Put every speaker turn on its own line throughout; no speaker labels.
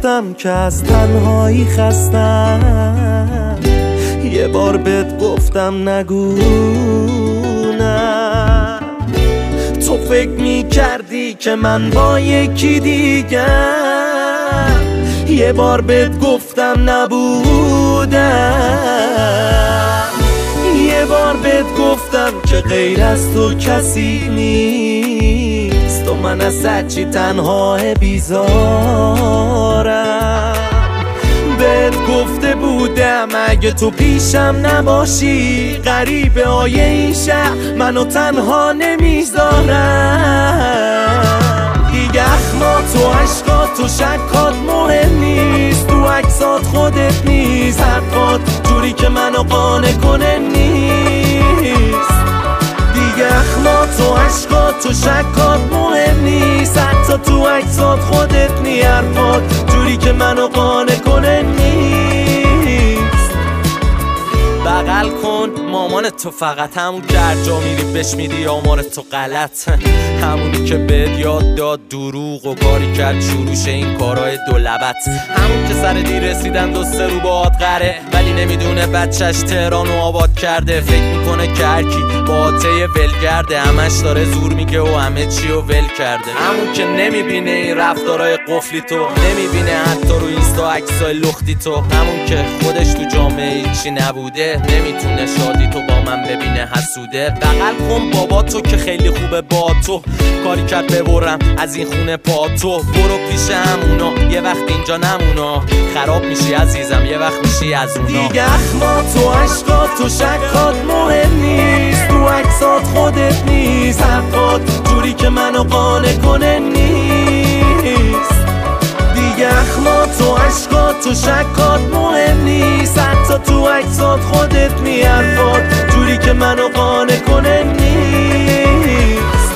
گفتم که از تنهایی خستم، یه بار بهت گفتم نگو نه. تو فکر میکردی که من با یکی دیگه، یه بار بهت گفتم نبودم. یه بار بهت گفتم که غیر از تو کسی نیست، و من از هرچی تنها بیزارم. بهت گفته بودم اگه تو پیشم نباشی، غریبه های این شهر منو تنها نمیذارم. دیگه اخمات و عشقات و شکات مهم نیست، تو عکسات خودت نیست، حرفات جوری که منو قانع کنه نیست. دیگه اخمات و عشقات و شکات مهم نیست، حتی تو عکسات خودت نیست، حرفات جوری که منو قانع کنه نیست. بغل کن مامان تو، فقط همون که هر جا میری بهش میدی آمار تو غلط، همونی که بهت یاد داد دروغ و کاری کرد شروعش این کارهای دولبت، همون که سر دیر رسیدن دو سه رو باهات قره، ولی نمیدونه بچهش تهرانو آباد کرده. فکر میکنه که هرکی با آته ولگرده، همش داره زور میگه و همه چی رو ول کرده. همون که نمیبینه این رفتارهای قفلی تو، نمیبینه حتی رو اینستا عکسای لختی تو، همون که خودش تو جامعه هیچی نبوده، نمیتونه شادی تو با من ببینه حسوده. بغل کن بابا تو که خیلی خوبه با تو، کاری کرد ببرم از این خونه پا تو. برو پیش همونا یه وقت اینجا نمونا، خراب میشی عزیزم یه وقت میشی از اونا. دیگه اخمات و عشقات و شکات مهم نیست، تو عکسات خودت نیست، حرفات جوری که منو قانع کنه نیست. دیگه اخمات و عشقات و شکات مهم نیست، حتی تو عکسات خودت نیست، حرفات جوری که منو قانع کنه نیست.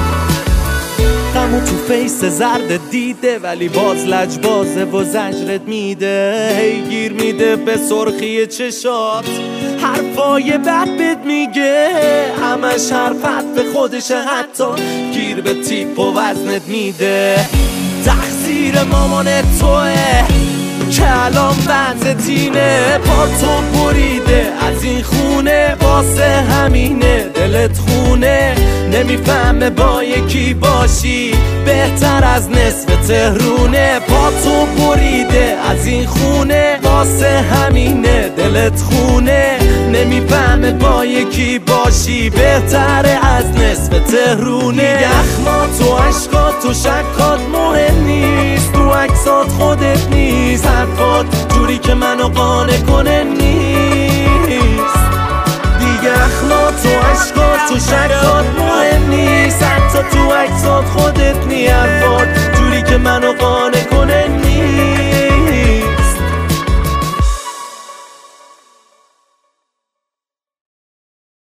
غمو تو فیس زرد دیده، ولی باز لجبازه و زجرت میده، هی گیر میده به سرخی چشات، حرفای بد بهت میگه، همش حرفت به خودشه، حتی گیر به تیپ و وزنت میده. تقصیر مامان توه که الان وضعت اینه، پا تو بریده از این خونه، واسه همینه دلت خونه، نمیفهمه با یکی باشی بهتر از نصف تهرونه. پا تو بریده از این خونه، واسه همینه دلت خونه، نمیفهمه با یکی باشی بهتر از نصف تهرونه. دیگه اخمات و عشقات و شکات مهم نیست، تو عکسات خودت نیست، حرفات جوری که منو قانع کنه نیست. دیگه اخمات و عشقات و شکات مهم نیست، حتی تو عکسات خودت نیست، حرفات جوری که منو قانع